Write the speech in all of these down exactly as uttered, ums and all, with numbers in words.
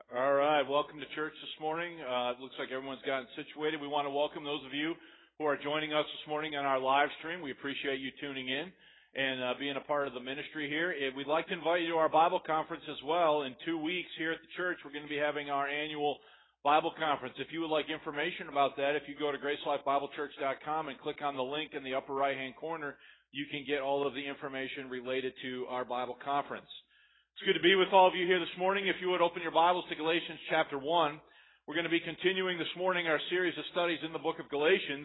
All right, welcome to church this morning. Uh, it looks like everyone's gotten situated. We want to welcome those of you who are joining us this morning on our live stream. We appreciate you tuning in and uh, being a part of the ministry here. If we'd like to invite you to our Bible conference as well. In two weeks here at the church, we're going to be having our annual Bible conference. If you would like information about that, if you go to grace life bible church dot com and click on the link in the upper right-hand corner, you can get all of the information related to our Bible conference. It's good to be with all of you here this morning. If you would open your Bibles to Galatians chapter one. We're going to be continuing this morning our series of studies in the book of Galatians.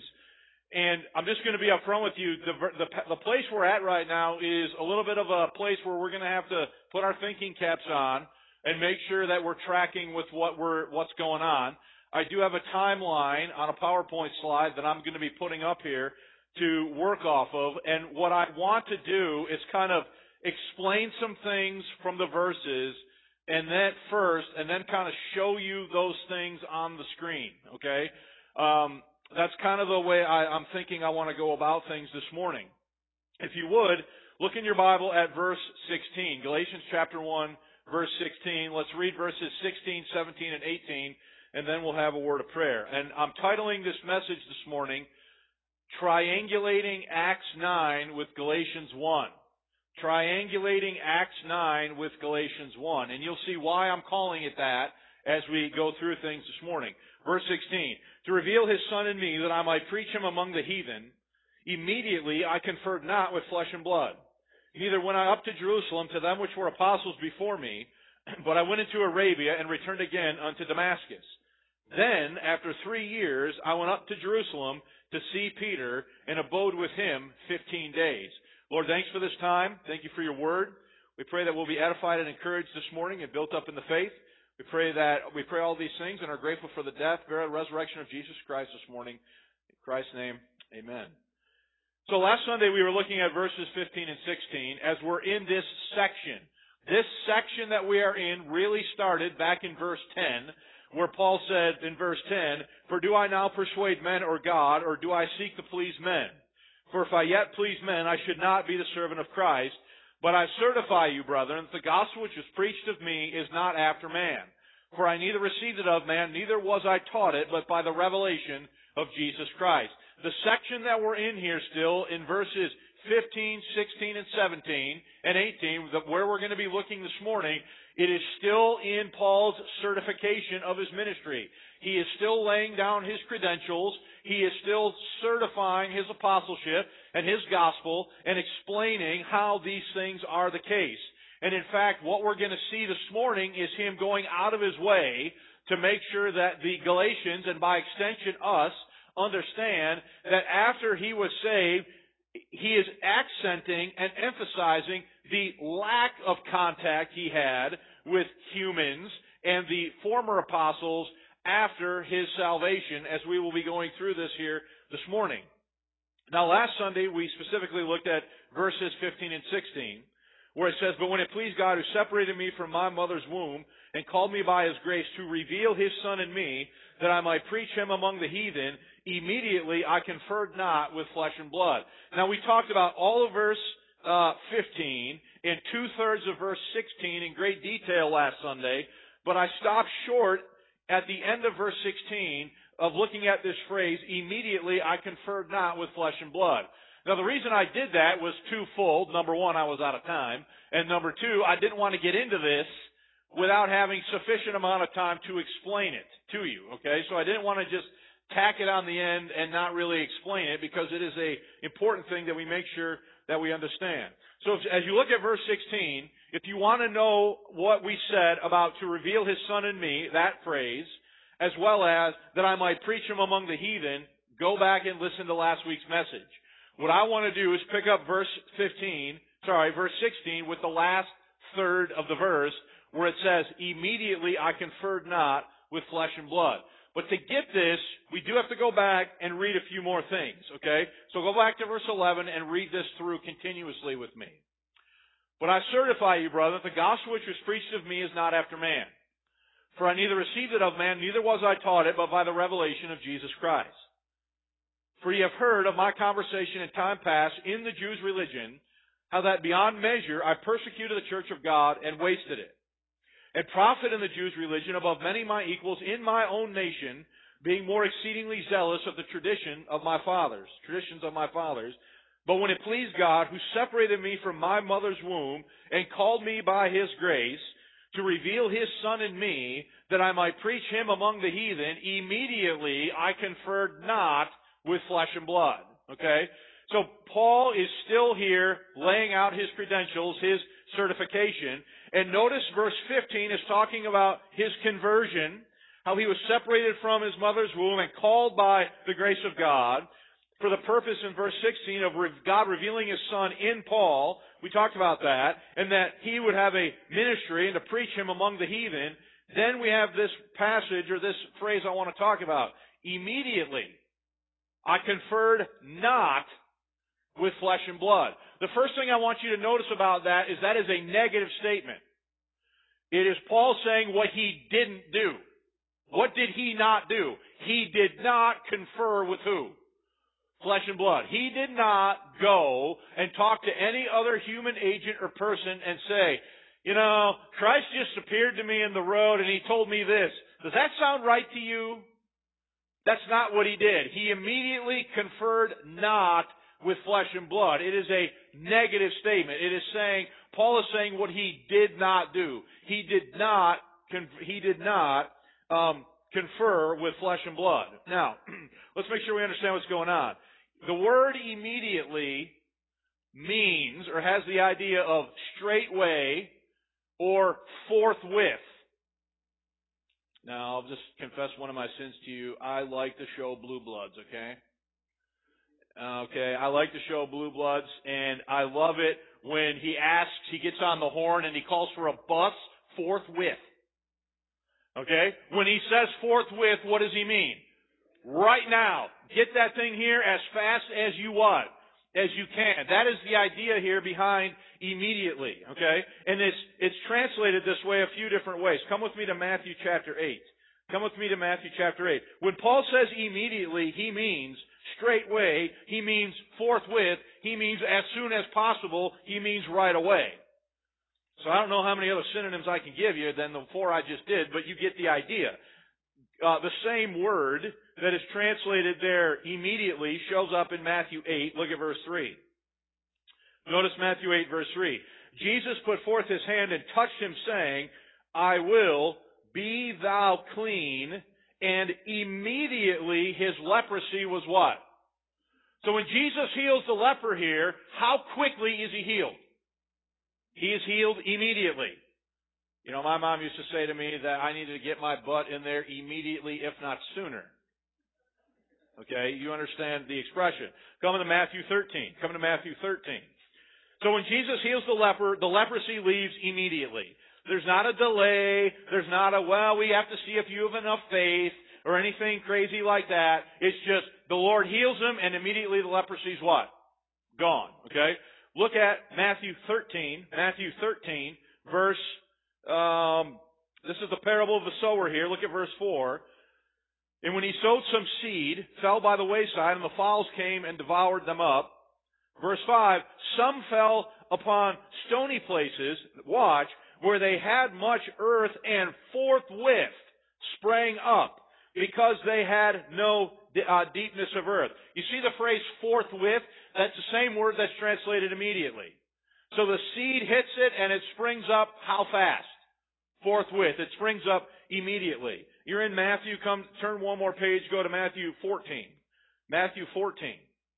And I'm just going to be upfront with you. The, the, the place we're at right now is a little bit of a place where we're going to have to put our thinking caps on and make sure that we're tracking with what we're, what's going on. I do have a timeline on a PowerPoint slide that I'm going to be putting up here to work off of. And what I want to do is kind of explain some things from the verses and then first, and then kind of show you those things on the screen, okay? Um, that's kind of the way I, I'm thinking I want to go about things this morning. If you would, look in your Bible at verse sixteen, Galatians chapter one, verse sixteen. Let's read verses sixteen, seventeen, and eighteen, and then we'll have a word of prayer. And I'm titling this message this morning, Triangulating Acts nine with Galatians one. Triangulating Acts nine with Galatians one. And you'll see why I'm calling it that as we go through things this morning. Verse sixteen, to reveal his Son in me that I might preach him among the heathen, immediately I conferred not with flesh and blood. Neither went I up to Jerusalem to them which were apostles before me, but I went into Arabia and returned again unto Damascus. Then, after three years, I went up to Jerusalem to see Peter and abode with him fifteen days. Lord, thanks for this time. Thank you for your word. We pray that we'll be edified and encouraged this morning and built up in the faith. We pray that we pray all these things and are grateful for the death, burial, and resurrection of Jesus Christ this morning. In Christ's name, amen. So last Sunday we were looking at verses fifteen and sixteen as we're in this section. This section that we are in really started back in verse ten, where Paul said in verse ten, for do I now persuade men or God, or do I seek to please men? For if I yet please men, I should not be the servant of Christ. But I certify you, brethren, that the gospel which is preached of me is not after man. For I neither received it of man, neither was I taught it, but by the revelation of Jesus Christ. The section that we're in here still, in verses fifteen, sixteen, and seventeen, and eighteen, where we're going to be looking this morning, it is still in Paul's certification of his ministry. He is still laying down his credentials. He is still certifying his apostleship and his gospel and explaining how these things are the case. And in fact, what we're going to see this morning is him going out of his way to make sure that the Galatians, and by extension us, understand that after he was saved, he is accenting and emphasizing the lack of contact he had with humans and the former apostles after his salvation, as we will be going through this here this morning. Now, last Sunday, we specifically looked at verses fifteen and sixteen, where it says, but when it pleased God who separated me from my mother's womb and called me by his grace to reveal his Son in me, that I might preach him among the heathen, immediately I conferred not with flesh and blood. Now, we talked about all of verse uh, fifteen and two-thirds of verse sixteen in great detail last Sunday, but I stopped short at the end of verse sixteen of looking at this phrase, immediately I conferred not with flesh and blood. Now, the reason I did that was twofold. Number one, I was out of time. And number two, I didn't want to get into this without having sufficient amount of time to explain it to you, okay? So I didn't want to just tack it on the end and not really explain it, because it is a important thing that we make sure that we understand. So if, as you look at verse sixteen, if you want to know what we said about to reveal his Son in me, that phrase, as well as that I might preach him among the heathen, go back and listen to last week's message. What I want to do is pick up verse fifteen, sorry, verse sixteen with the last third of the verse where it says, immediately I conferred not with flesh and blood. But to get this, we do have to go back and read a few more things, okay? So go back to verse eleven and read this through continuously with me. But I certify you, brother, that the gospel which was preached of me is not after man. For I neither received it of man, neither was I taught it, but by the revelation of Jesus Christ. For ye have heard of my conversation in time past in the Jews' religion, how that beyond measure I persecuted the church of God and wasted it. and prophet in the Jews' religion above many my equals in my own nation, being more exceedingly zealous of the tradition of my fathers, traditions of my fathers. But when it pleased God, who separated me from my mother's womb and called me by His grace to reveal His Son in me, that I might preach Him among the heathen, immediately I conferred not with flesh and blood. Okay? So Paul is still here laying out his credentials, his certification. And notice verse fifteen is talking about his conversion, how he was separated from his mother's womb and called by the grace of God for the purpose in verse sixteen of God revealing His Son in Paul. We talked about that. And that he would have a ministry and to preach Him among the heathen. Then we have this passage or this phrase I want to talk about. Immediately, I conferred not with flesh and blood. The first thing I want you to notice about that is that is a negative statement. It is Paul saying what he didn't do. What did he not do? He did not confer with who? Flesh and blood. He did not go and talk to any other human agent or person and say, you know, Christ just appeared to me in the road and He told me this. Does that sound right to you? That's not what He did. He immediately conferred not with flesh and blood. It is a negative statement. It is saying, Paul is saying what he did not do. He did not, he did not um, confer with flesh and blood. Now, let's make sure we understand what's going on. The word immediately means or has the idea of straightway or forthwith. Now, I'll just confess one of my sins to you. I like the show Blue Bloods, okay? Okay, I like the show Blue Bloods, and I love it when he asks, he gets on the horn and he calls for a bus forthwith. Okay? When he says forthwith, what does he mean? Right now. Get that thing here as fast as you what? As you can. That is the idea here behind immediately. Okay? And it's, it's translated this way a few different ways. Come with me to Matthew chapter eight. Come with me to Matthew chapter eight. When Paul says immediately, he means straightway, he means forthwith, he means as soon as possible, he means right away. So I don't know how many other synonyms I can give you than the four I just did, but you get the idea. Uh, the same word that is translated there immediately shows up in Matthew eight. Look at verse three. Notice Matthew eight, verse three. Jesus put forth His hand and touched him, saying, I will, be thou clean. And immediately his leprosy was what? So when Jesus heals the leper here, how quickly is he healed? He is healed immediately. You know, my mom used to say to me that I needed to get my butt in there immediately, if not sooner. Okay, you understand the expression. Come to Matthew thirteen. Come to Matthew thirteen. So when Jesus heals the leper, the leprosy leaves immediately. There's not a delay. There's not a, well, we have to see if you have enough faith or anything crazy like that. It's just the Lord heals him and immediately the leprosy's what? Gone. Okay? Look at Matthew thirteen. Matthew thirteen, verse, um, this is the parable of the sower here. Look at verse four. And when he sowed some seed, fell by the wayside, and the fowls came and devoured them up. Verse five, some fell upon stony places, watch, where they had much earth, and forthwith sprang up, because they had no uh, deepness of earth. You see the phrase forthwith? That's the same word that's translated immediately. So the seed hits it, and it springs up how fast? Forthwith. It springs up immediately. You're in Matthew. Come, turn one more page. Go to Matthew fourteen. Matthew fourteen.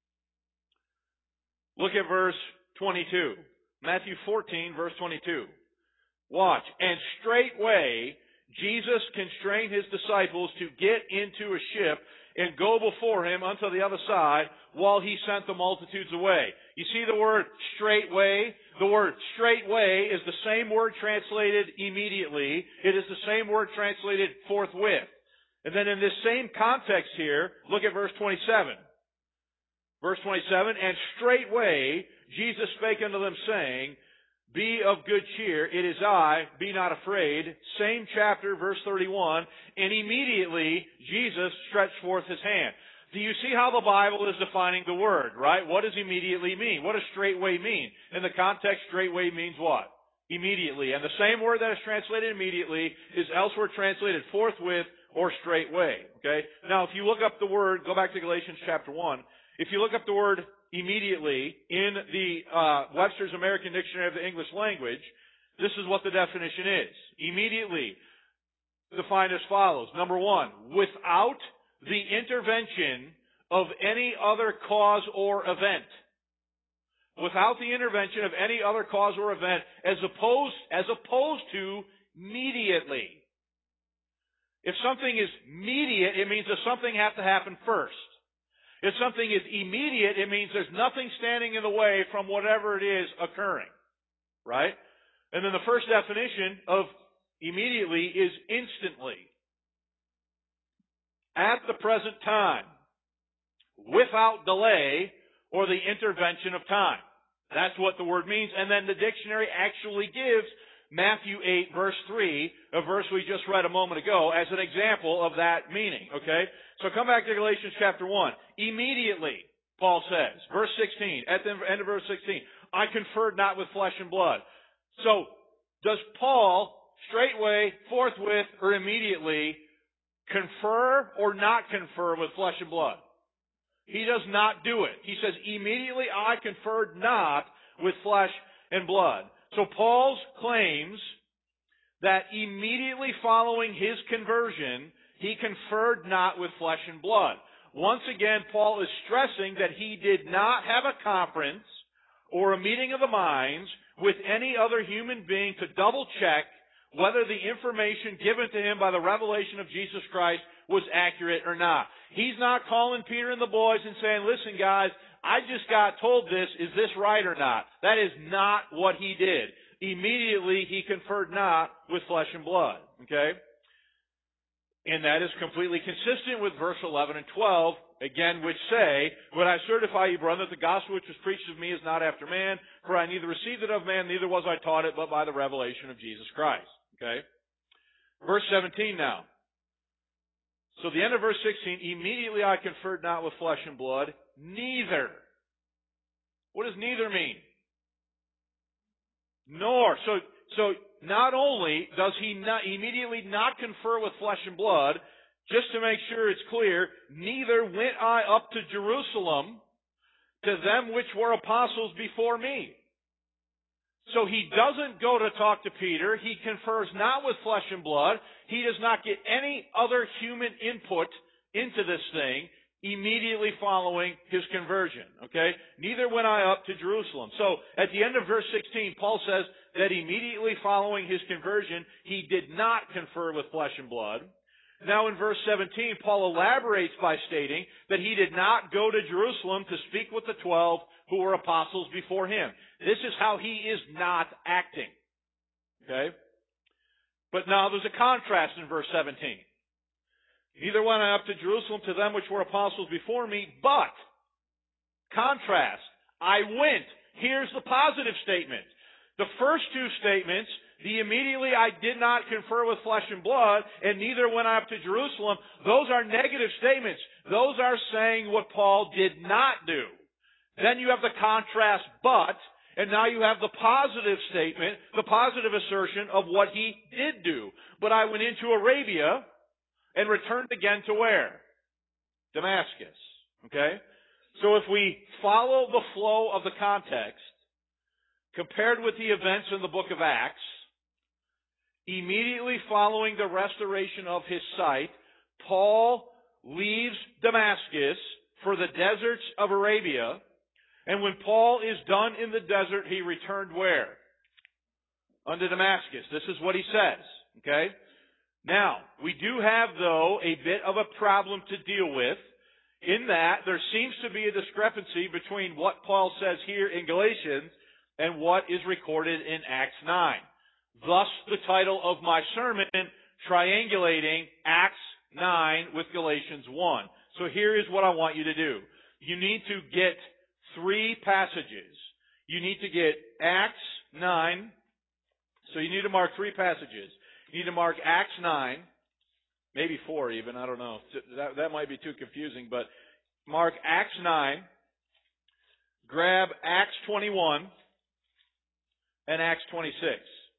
Look at verse twenty-two. Matthew fourteen, verse twenty-two. Watch. And straightway Jesus constrained His disciples to get into a ship and go before Him unto the other side while He sent the multitudes away. You see the word straightway? The word straightway is the same word translated immediately. It is the same word translated forthwith. And then in this same context here, look at verse twenty-seven. Verse twenty-seven, and straightway Jesus spake unto them, saying, be of good cheer, it is I, be not afraid. Same chapter, verse thirty-one, and immediately Jesus stretched forth His hand. Do you see how the Bible is defining the word, right? What does immediately mean? What does straightway mean? In the context, straightway means what? immediately. And the same word that is translated immediately is elsewhere translated forthwith or straightway. Okay? Now, if you look up the word, go back to Galatians chapter one. If you look up the word immediately in the uh, Webster's American Dictionary of the English Language, this is what the definition is. Immediately, defined as follows. Number one, without the intervention of any other cause or event. Without the intervention of any other cause or event, as opposed, as opposed to immediately. If something is immediate, it means that something has to happen first. If something is immediate, it means there's nothing standing in the way from whatever it is occurring. Right? And then the first definition of immediately is instantly. At the present time. Without delay or the intervention of time. That's what the word means. And then the dictionary actually gives Matthew eight verse three, a verse we just read a moment ago, as an example of that meaning. Okay? So come back to Galatians chapter one. Immediately, Paul says, verse sixteen, at the end of verse sixteen, I conferred not with flesh and blood. So, does Paul straightway, forthwith, or immediately confer or not confer with flesh and blood? He does not do it. He says, immediately I conferred not with flesh and blood. So Paul's claims that immediately following his conversion, he conferred not with flesh and blood. Once again, Paul is stressing that he did not have a conference or a meeting of the minds with any other human being to double check whether the information given to him by the revelation of Jesus Christ was accurate or not. He's not calling Peter and the boys and saying, listen guys, I just got told this, is this right or not? That is not what he did. Immediately he conferred not with flesh and blood. Okay? And that is completely consistent with verse eleven and twelve, again, which say, Would I certify you, brethren, that the gospel which was preached of me is not after man, for I neither received it of man, neither was I taught it, but by the revelation of Jesus Christ. Okay? Verse seventeen now. So the end of verse sixteen, immediately I conferred not with flesh and blood, neither. What does neither mean? Nor. So, so not only does he not immediately not confer with flesh and blood, just to make sure it's clear, neither went I up to Jerusalem to them which were apostles before me. So he doesn't go to talk to Peter. He confers not with flesh and blood. He does not get any other human input into this thing immediately following his conversion. Okay? Neither went I up to Jerusalem. So at the end of verse sixteen, Paul says that immediately following his conversion, he did not confer with flesh and blood. Now in verse seventeen, Paul elaborates by stating that he did not go to Jerusalem to speak with the twelve who were apostles before him. This is how he is not acting. Okay? But now there's a contrast in verse seventeen. Neither went I up to Jerusalem to them which were apostles before me, but, contrast, I went. Here's the positive statement. The first two statements, the immediately I did not confer with flesh and blood, and neither went I up to Jerusalem, those are negative statements. Those are saying what Paul did not do. Then you have the contrast, but, and now you have the positive statement, the positive assertion of what he did do. But I went into Arabia and returned again to where? Damascus. Okay? So if we follow the flow of the context, compared with the events in the book of Acts, immediately following the restoration of his sight, Paul leaves Damascus for the deserts of Arabia. And when Paul is done in the desert, he returned where? Unto Damascus. This is what he says. Okay? Now, we do have, though, a bit of a problem to deal with, in that there seems to be a discrepancy between what Paul says here in Galatians and what is recorded in Acts nine. Thus, the title of my sermon, Triangulating Acts nine with Galatians one. So here is what I want you to do. You need to get three passages. You need to get Acts nine. So you need to mark three passages. You need to mark Acts nine, maybe four even, I don't know. That, that might be too confusing, but mark Acts nine, grab Acts twenty-one, and Acts twenty-six.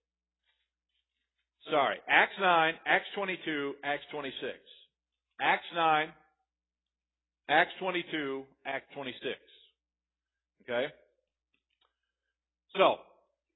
Sorry, Acts nine, Acts twenty-two, Acts twenty-six. Acts nine, Acts twenty-two, Acts twenty-six. Okay? So,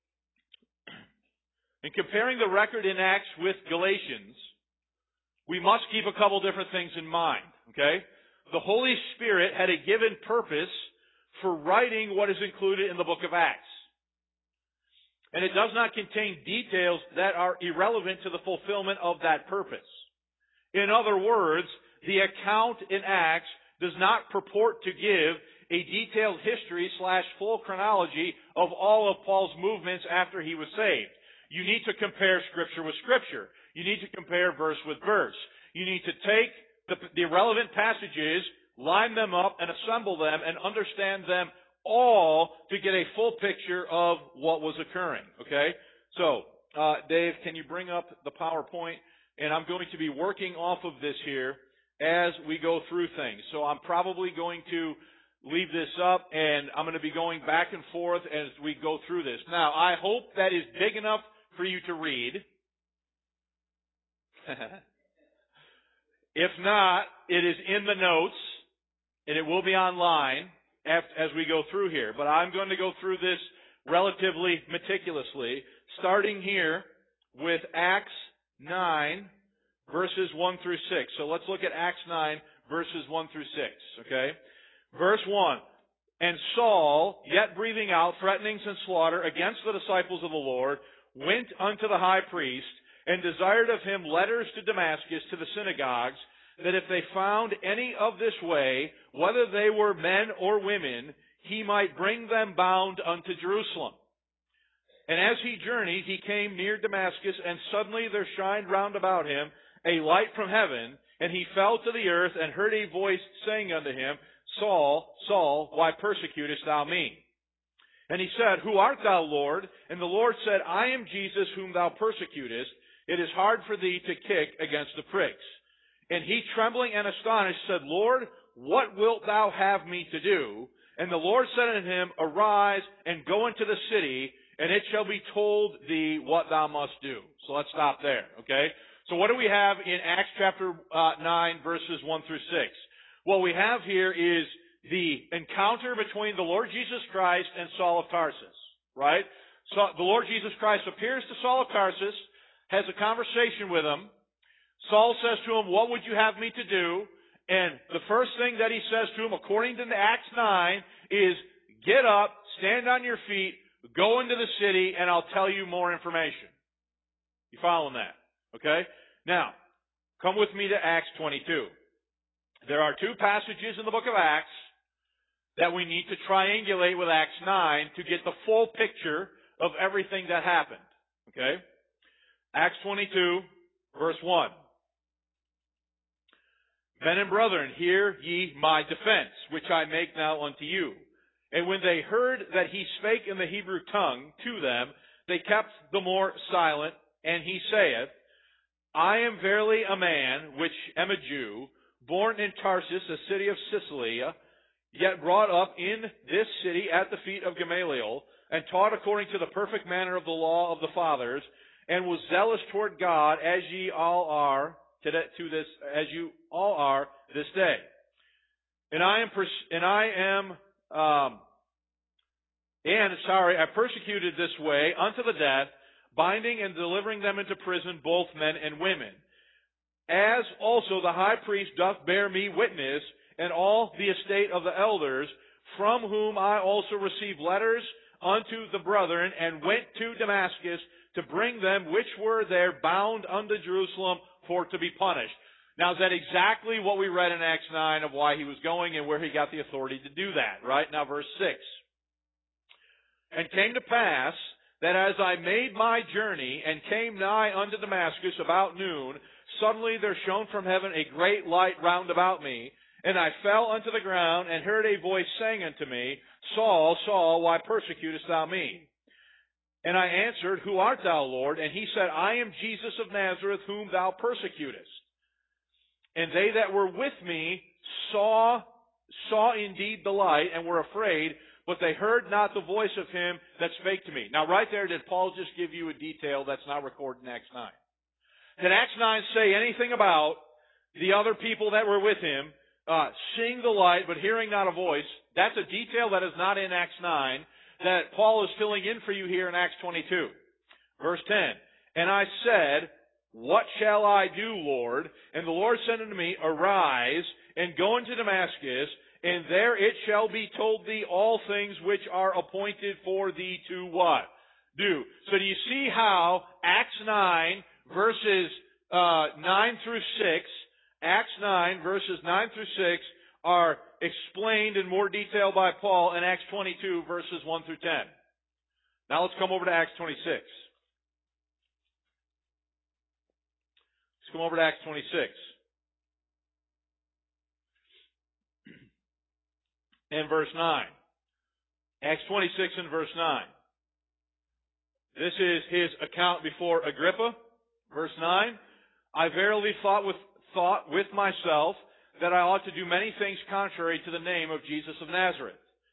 in comparing the record in Acts with Galatians, we must keep a couple different things in mind. Okay? The Holy Spirit had a given purpose for writing what is included in the book of Acts. And it does not contain details that are irrelevant to the fulfillment of that purpose. In other words, the account in Acts does not purport to give a detailed history slash full chronology of all of Paul's movements after he was saved. You need to compare Scripture with Scripture. You need to compare verse with verse. You need to take the, the relevant passages, line them up, and assemble them and understand them all to get a full picture of what was occurring. Okay? So, uh, Dave, can you bring up the PowerPoint? And I'm going to be working off of this here as we go through things. So I'm probably going to leave this up, and I'm going to be going back and forth as we go through this. Now, I hope that is big enough for you to read. If not, it is in the notes, and it will be online as we go through here. But I'm going to go through this relatively meticulously, starting here with Acts nine, verses one through six. So let's look at Acts nine, verses one through six, okay? Verse one, and Saul, yet breathing out threatenings and slaughter against the disciples of the Lord, went unto the high priest, and desired of him letters to Damascus to the synagogues, that if they found any of this way, whether they were men or women, he might bring them bound unto Jerusalem. And as he journeyed, he came near Damascus, and suddenly there shined round about him a light from heaven, and he fell to the earth, and heard a voice saying unto him, Saul, Saul, why persecutest thou me? And he said, Who art thou, Lord? And the Lord said, I am Jesus whom thou persecutest. It is hard for thee to kick against the pricks. And he, trembling and astonished, said, Lord, what wilt thou have me to do? And the Lord said unto him, Arise, and go into the city, and it shall be told thee what thou must do. So let's stop there, okay? So what do we have in Acts chapter uh, nine, verses one through six? What we have here is the encounter between the Lord Jesus Christ and Saul of Tarsus, right? So the Lord Jesus Christ appears to Saul of Tarsus, has a conversation with him. Saul says to him, what would you have me to do? And the first thing that he says to him, according to Acts nine, is get up, stand on your feet, go into the city, and I'll tell you more information. You following that? Okay? Now, come with me to Acts twenty-two. There are two passages in the book of Acts that we need to triangulate with Acts nine to get the full picture of everything that happened. Okay? Acts twenty-two, verse one. Men and brethren, hear ye my defense, which I make now unto you. And when they heard that he spake in the Hebrew tongue to them, they kept the more silent, and he saith, I am verily a man, which am a Jew, born in Tarsus, a city of Cilicia, yet brought up in this city at the feet of Gamaliel, and taught according to the perfect manner of the law of the fathers, and was zealous toward God, as ye all are to this, as you all are this day. And I am, pers- and I am, um, and sorry, I persecuted this way unto the death, binding and delivering them into prison, both men and women. As also the high priest doth bear me witness, and all the estate of the elders, from whom I also received letters unto the brethren, and went to Damascus to bring them which were there bound unto Jerusalem for to be punished. Now, is that exactly what we read in Acts nine of why he was going and where he got the authority to do that, right? Now, verse six. And came to pass that as I made my journey and came nigh unto Damascus about noon, suddenly there shone from heaven a great light round about me, and I fell unto the ground and heard a voice saying unto me, Saul, Saul, why persecutest thou me? And I answered, Who art thou, Lord? And he said, I am Jesus of Nazareth, whom thou persecutest. And they that were with me saw, saw indeed the light, and were afraid, but they heard not the voice of him that spake to me. Now right there, did Paul just give you a detail that's not recorded in Acts nine? Did Acts nine say anything about the other people that were with him uh, seeing the light but hearing not a voice? That's a detail that is not in Acts nine that Paul is filling in for you here in Acts twenty-two. Verse ten, and I said, what shall I do, Lord? And the Lord said unto me, arise, and go into Damascus, and there it shall be told thee all things which are appointed for thee to what? Do. So do you see how Acts nine, verses uh, nine through six, Acts nine, verses nine through six, are explained in more detail by Paul in Acts twenty-two, verses one through ten. Now let's come over to Acts twenty-six. Let's come over to Acts twenty-six. And verse nine. Acts twenty-six and verse nine. This is his account before Agrippa. Verse nine. I verily thought with, thought with myself that I ought to do many things contrary to the name of Jesus of Nazareth.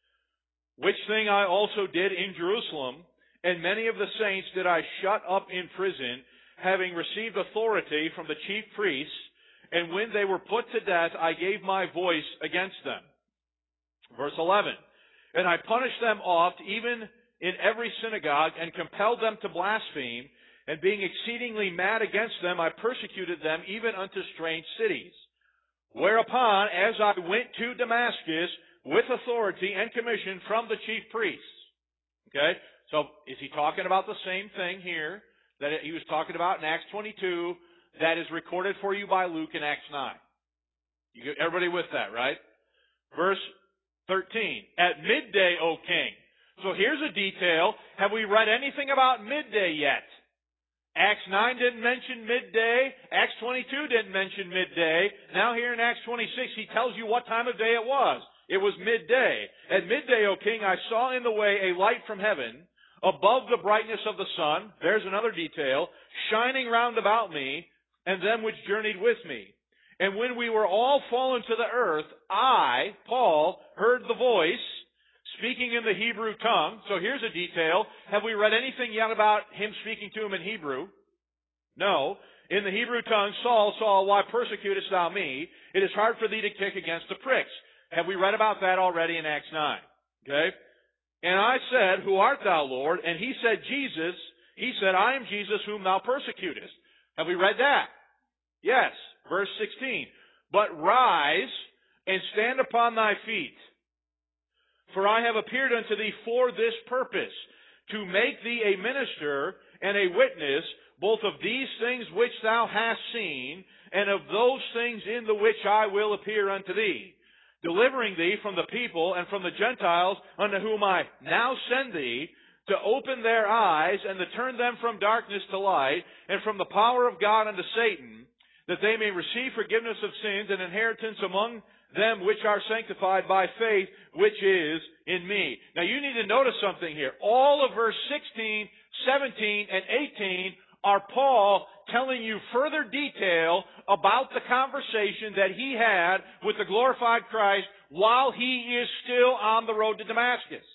Which thing I also did in Jerusalem, and many of the saints did I shut up in prison, having received authority from the chief priests, and when they were put to death, I gave my voice against them. Verse eleven, and I punished them oft, even in every synagogue, and compelled them to blaspheme, and being exceedingly mad against them, I persecuted them even unto strange cities. Whereupon, as I went to Damascus with authority and commission from the chief priests. Okay? So, is he talking about the same thing here that he was talking about in Acts twenty-two that is recorded for you by Luke in Acts nine? You, everybody with that, right? Verse thirteen. At midday, O king. So here's a detail. Have we read anything about midday yet? Acts nine didn't mention midday. Acts twenty-two didn't mention midday. Now here in Acts twenty-six, he tells you what time of day it was. It was midday. At midday, O king, I saw in the way a light from heaven, above the brightness of the sun. There's another detail. Shining round about me, and them which journeyed with me. And when we were all fallen to the earth, I, Paul, heard the voice, speaking in the Hebrew tongue. So here's a detail. Have we read anything yet about him speaking to him in Hebrew? No. In the Hebrew tongue, Saul, Saul, why persecutest thou me? It is hard for thee to kick against the pricks. Have we read about that already in Acts nine? Okay? And I said, who art thou, Lord? And he said, Jesus. He said, I am Jesus whom thou persecutest. Have we read that? Yes. Verse sixteen. But rise and stand upon thy feet. For I have appeared unto thee for this purpose, to make thee a minister and a witness both of these things which thou hast seen, and of those things in the which I will appear unto thee, delivering thee from the people and from the Gentiles unto whom I now send thee, to open their eyes and to turn them from darkness to light, and from the power of God unto Satan, that they may receive forgiveness of sins and inheritance among them which are sanctified by faith, which is in me. Now you need to notice something here. All of verse sixteen, seventeen, and eighteen are Paul telling you further detail about the conversation that he had with the glorified Christ while he is still on the road to Damascus.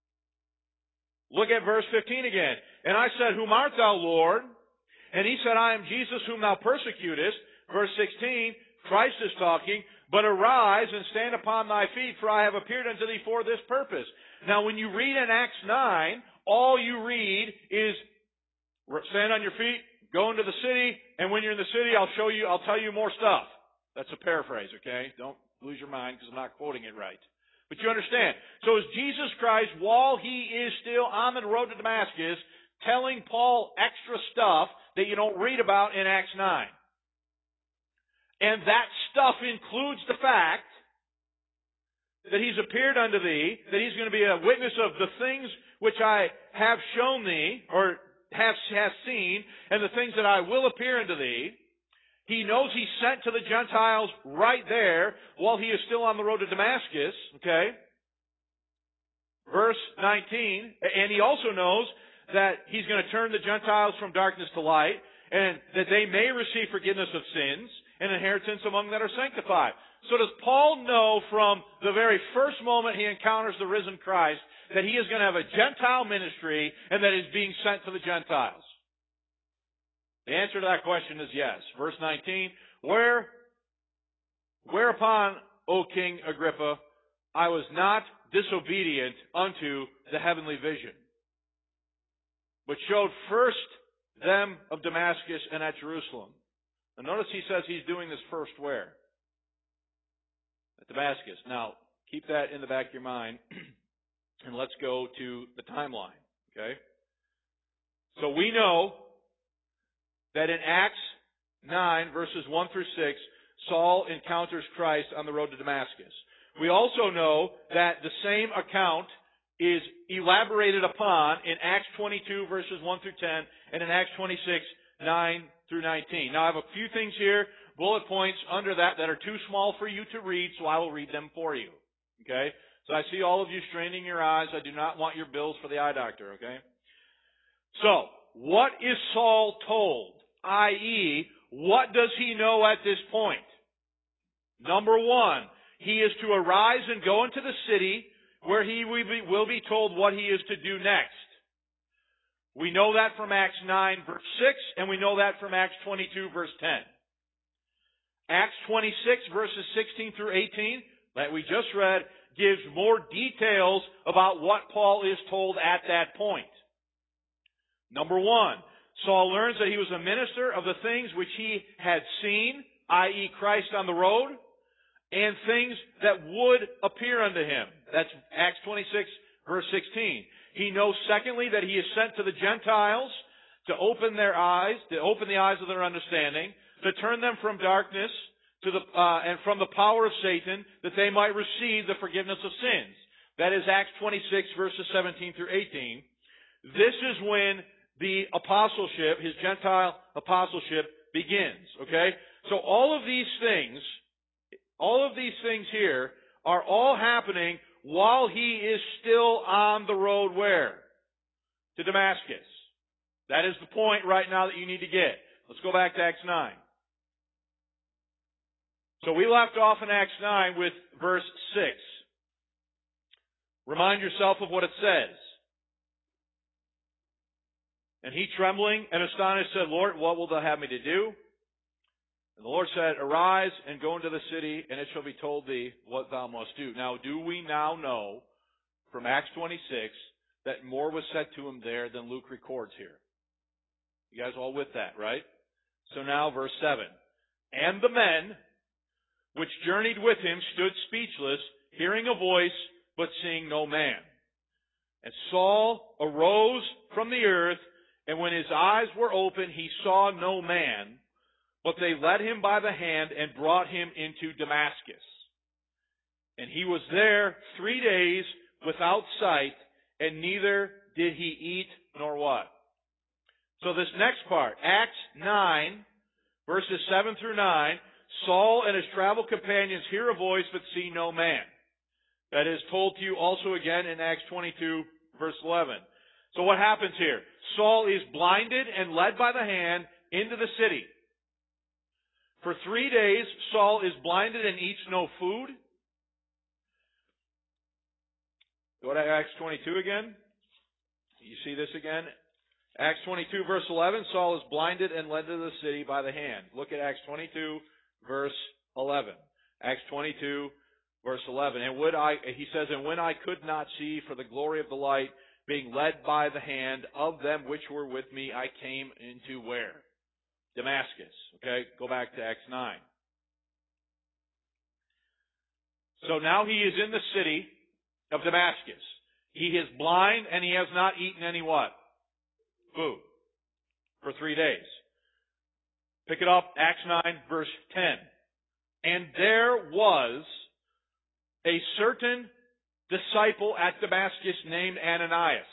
Look at verse fifteen again. And I said, whom art thou, Lord? And he said, I am Jesus whom thou persecutest. Verse sixteen, Christ is talking. But arise and stand upon thy feet, for I have appeared unto thee for this purpose. Now when you read in Acts nine, all you read is stand on your feet, go into the city, and when you're in the city, I'll show you, I'll tell you more stuff. That's a paraphrase, okay? Don't lose your mind because I'm not quoting it right. But you understand. So is Jesus Christ, while he is still on the road to Damascus, telling Paul extra stuff that you don't read about in Acts nine. And that stuff includes the fact that he's appeared unto thee, that he's going to be a witness of the things which I have shown thee, or have, have seen, and the things that I will appear unto thee. He knows he's sent to the Gentiles right there while he is still on the road to Damascus, okay? Verse nineteen, and he also knows that he's going to turn the Gentiles from darkness to light, and that they may receive forgiveness of sins and inheritance among that are sanctified. So does Paul know from the very first moment he encounters the risen Christ that he is going to have a Gentile ministry and that he's being sent to the Gentiles? The answer to that question is yes. Verse nineteen, Where, whereupon, O King Agrippa, I was not disobedient unto the heavenly vision, but showed first them of Damascus and at Jerusalem. Now notice he says he's doing this first where? At Damascus. Now, keep that in the back of your mind, and let's go to the timeline, okay? So we know that in Acts nine, verses one through six, Saul encounters Christ on the road to Damascus. We also know that the same account is elaborated upon in Acts twenty-two, verses one through ten, and in Acts twenty-six, nine through nineteen. Now, I have a few things here, bullet points under that, that are too small for you to read, so I will read them for you. Okay? So I see all of you straining your eyes. I do not want your bills for the eye doctor, okay? So, what is Saul told? that is, what does he know at this point? Number one, he is to arise and go into the city where he will be, will be told what he is to do next. We know that from Acts nine, verse six, and we know that from Acts twenty-two, verse ten. Acts twenty-six, verses sixteen through eighteen, that we just read, gives more details about what Paul is told at that point. Number one, Saul learns that he was a minister of the things which he had seen, that is Christ on the road, and things that would appear unto him. That's Acts twenty-six, verse sixteen. He knows, secondly, that he is sent to the Gentiles to open their eyes, to open the eyes of their understanding, to turn them from darkness to the uh, and from the power of Satan, that they might receive the forgiveness of sins. That is Acts twenty-six, verses seventeen through eighteen. This is when the apostleship, his Gentile apostleship, begins. Okay? So all of these things, all of these things here are all happening while he is still on the road where? To Damascus. That is the point right now that you need to get. Let's go back to Acts nine. So we left off in Acts nine with verse six. Remind yourself of what it says. And he, trembling and astonished, said, Lord, what wilt thou have me to do? And the Lord said, Arise and go into the city, and it shall be told thee what thou must do. Now, do we now know from Acts twenty-six that more was said to him there than Luke records here? You guys all with that, right? So now, verse seven. And the men which journeyed with him stood speechless, hearing a voice, but seeing no man. And Saul arose from the earth, and when his eyes were open, he saw no man, but they led him by the hand and brought him into Damascus. And he was there three days without sight, and neither did he eat nor what? So this next part, Acts nine, verses seven through nine, Saul and his travel companions hear a voice but see no man. That is told to you also again in Acts twenty-two, verse eleven. So what happens here? Saul is blinded and led by the hand into the city. For three days, Saul is blinded and eats no food. Go to Acts twenty-two again. You see this again? Acts twenty-two, verse eleven, Saul is blinded and led to the city by the hand. Look at Acts twenty-two, verse eleven. Acts twenty-two, verse eleven. And would I, he says, and when I could not see for the glory of the light, being led by the hand of them which were with me, I came into where? Damascus. Okay, go back to Acts nine. So now he is in the city of Damascus. He is blind and he has not eaten any what? Food. For three days. Pick it up, Acts nine, verse ten. And there was a certain disciple at Damascus named Ananias.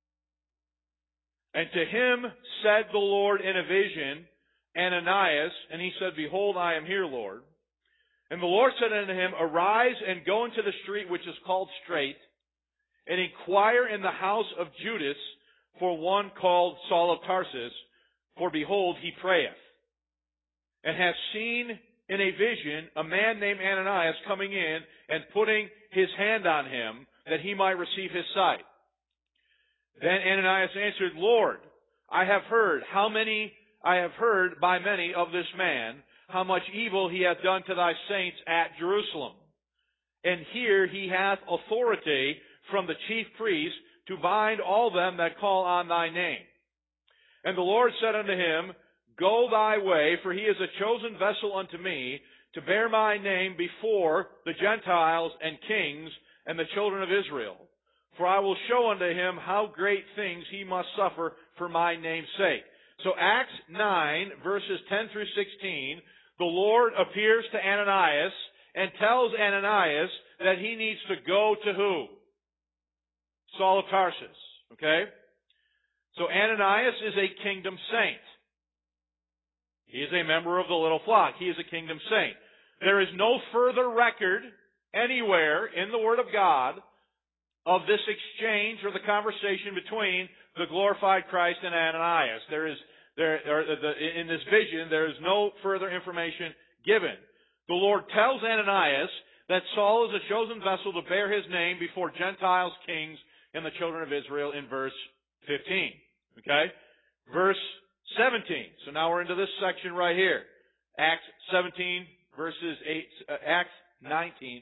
And to him said the Lord in a vision, Ananias, and he said, Behold, I am here, Lord. And the Lord said unto him, Arise and go into the street which is called Straight, and inquire in the house of Judas for one called Saul of Tarsus, for behold, he prayeth, and hath seen in a vision a man named Ananias coming in and putting his hand on him, that he might receive his sight. Then Ananias answered, Lord, I have heard how many I have heard by many of this man, how much evil he hath done to thy saints at Jerusalem. And here he hath authority from the chief priests to bind all them that call on thy name. And the Lord said unto him, Go thy way, for he is a chosen vessel unto me, to bear my name before the Gentiles and kings and the children of Israel. For I will show unto him how great things he must suffer for my name's sake. So Acts nine, verses ten through sixteen, the Lord appears to Ananias and tells Ananias that he needs to go to who? Saul of Tarsus. Okay? So Ananias is a kingdom saint. He is a member of the little flock. He is a kingdom saint. There is no further record anywhere in the Word of God of this exchange or the conversation between the glorified Christ and Ananias. There is, there, or the, in this vision, there is no further information given. The Lord tells Ananias that Saul is a chosen vessel to bear his name before Gentiles, kings, and the children of Israel in verse fifteen. Okay? Verse seventeen. So now we're into this section right here. Acts seventeen, verses eight, uh, Acts nineteen.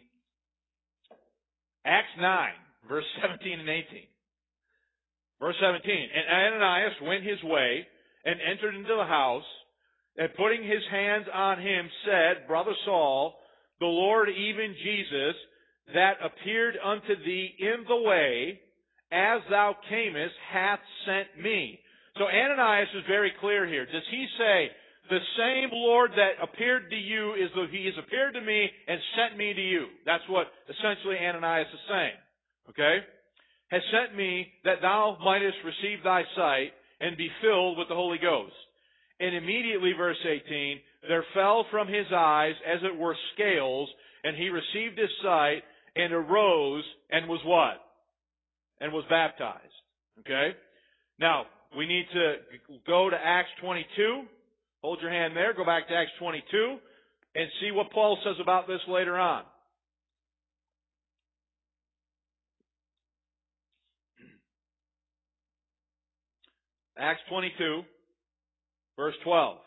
Acts nine, verse seventeen and eighteen. Verse seventeen. And Ananias went his way and entered into the house, and putting his hands on him said, Brother Saul, the Lord, even Jesus, that appeared unto thee in the way, as thou camest, hath sent me. So Ananias is very clear here. Does he say, the same Lord that appeared to you is the, he has appeared to me and sent me to you? That's what essentially Ananias is saying. Okay? Has sent me that thou mightest receive thy sight and be filled with the Holy Ghost. And immediately, verse eighteen, there fell from his eyes as it were scales, and he received his sight and arose and was what? And was baptized. Okay? Now, we need to go to Acts twenty-two. Hold your hand there. Go back to Acts twenty-two and see what Paul says about this later on. Acts twenty-two, verse twelve.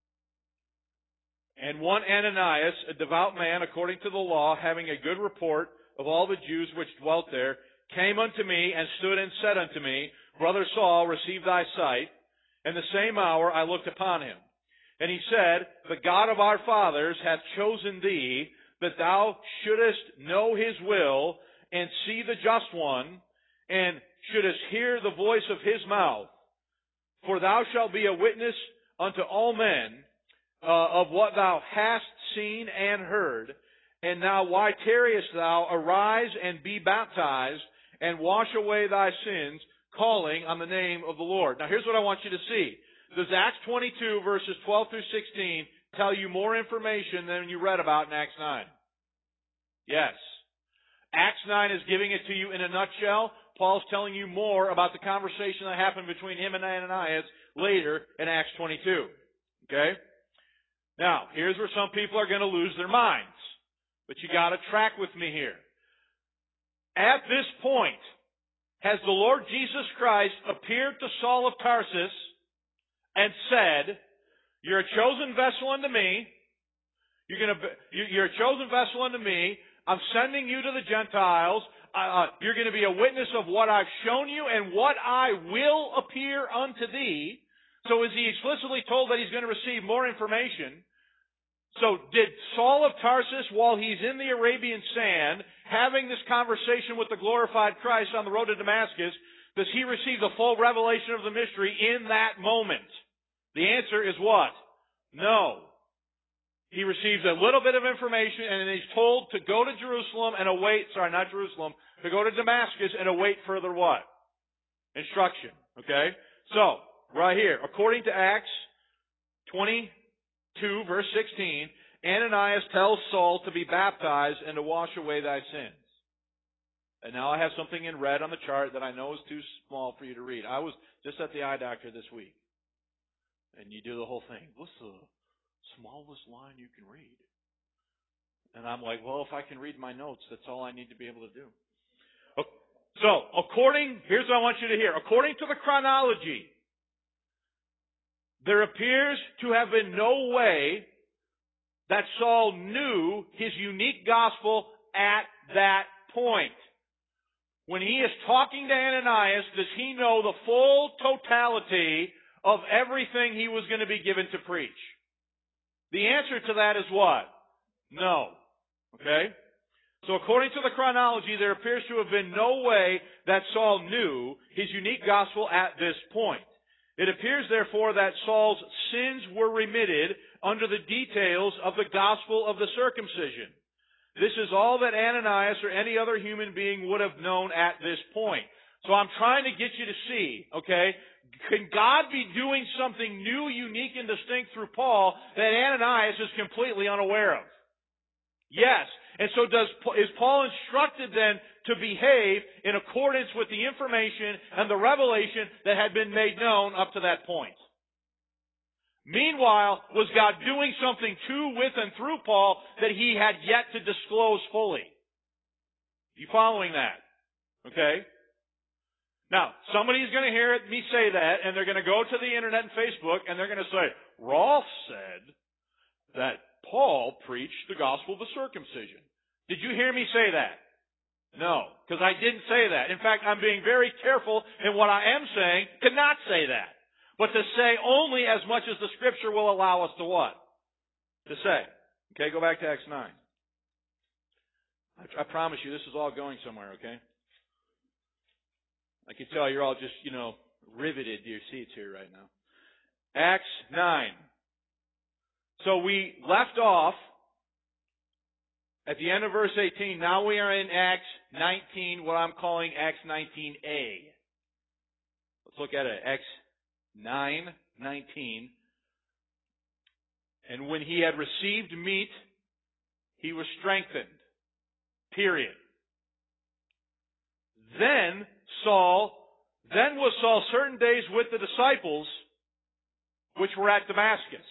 And one Ananias, a devout man according to the law, having a good report of all the Jews which dwelt there, came unto me and stood and said unto me, Brother Saul, receive thy sight. And the same hour I looked upon him. And he said, The God of our fathers hath chosen thee, that thou shouldest know his will, and see the just one, and shouldest hear the voice of his mouth. For thou shalt be a witness unto all men uh, of what thou hast seen and heard. And now why tarriest thou? Arise and be baptized, and wash away thy sins, calling on the name of the Lord. Now here's what I want you to see. Does Acts twenty-two, verses twelve through sixteen, tell you more information than you read about in Acts nine? Yes. Acts nine is giving it to you in a nutshell. Paul's telling you more about the conversation that happened between him and Ananias later in Acts twenty-two. Okay? Now, here's where some people are going to lose their minds. But you got to track with me here. At this point, has the Lord Jesus Christ appeared to Saul of Tarsus and said, You're a chosen vessel unto me. You're going to, you're a chosen vessel unto me. I'm sending you to the Gentiles. Uh, you're going to be a witness of what I've shown you and what I will appear unto thee. So is he explicitly told that he's going to receive more information? So did Saul of Tarsus, while he's in the Arabian sand, having this conversation with the glorified Christ on the road to Damascus, does he receive the full revelation of the mystery in that moment? The answer is what? No. He receives a little bit of information, and then he's told to go to Jerusalem and await, sorry, not Jerusalem, to go to Damascus and await further what? Instruction. Okay? So, right here, according to Acts twenty-two, verse sixteen, Ananias tells Saul to be baptized and to wash away thy sins. And now I have something in red on the chart that I know is too small for you to read. I was just at the eye doctor this week. And you do the whole thing. What's the smallest line you can read? And I'm like, well, if I can read my notes, that's all I need to be able to do. So, according, here's what I want you to hear. According to the chronology, there appears to have been no way that Saul knew his unique gospel at that point. When he is talking to Ananias, does he know the full totality of everything he was going to be given to preach? The answer to that is what? No. Okay? So according to the chronology, there appears to have been no way that Saul knew his unique gospel at this point. It appears, therefore, that Saul's sins were remitted under the details of the gospel of the circumcision. This is all that Ananias or any other human being would have known at this point. So I'm trying to get you to see, okay, can God be doing something new, unique, and distinct through Paul that Ananias is completely unaware of? Yes. And so does, is Paul instructed then to behave in accordance with the information and the revelation that had been made known up to that point? Meanwhile, was God doing something to, with, and through Paul that he had yet to disclose fully? You following that? Okay? Now, somebody's going to hear me say that, and they're going to go to the internet and Facebook, and they're going to say, Rolf said that Paul preached the gospel of the circumcision. Did you hear me say that? No, because I didn't say that. In fact, I'm being very careful in what I am saying to not say that, but to say only as much as the Scripture will allow us to what? To say. Okay, go back to Acts nine. I, I promise you this is all going somewhere, okay? I can tell you're all just, you know, riveted to your seats here right now. Acts nine. So we left off at the end of verse eighteen. Now we are in Acts nineteen, what I'm calling Acts nineteen A. Let's look at it. Acts nine nineteen. And when he had received meat, he was strengthened. Period. Then Saul, then was Saul certain days with the disciples which were at Damascus.